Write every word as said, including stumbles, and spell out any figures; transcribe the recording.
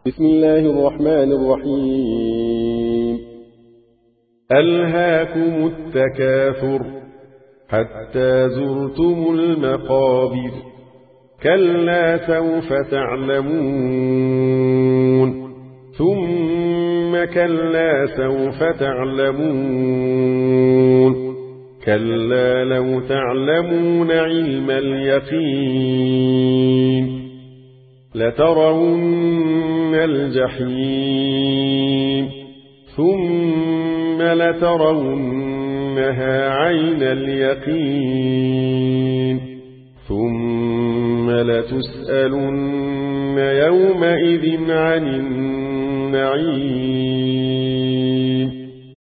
بسم الله الرحمن الرحيم. ألهاكم التكاثر حتى زرتم المقابر، كلا سوف تعلمون ثم كلا سوف تعلمون كلا لو تعلمون علم اليقين لترون الجحيم ثم لترونها عين اليقين ثم لتسألن يومئذ عن النعيم.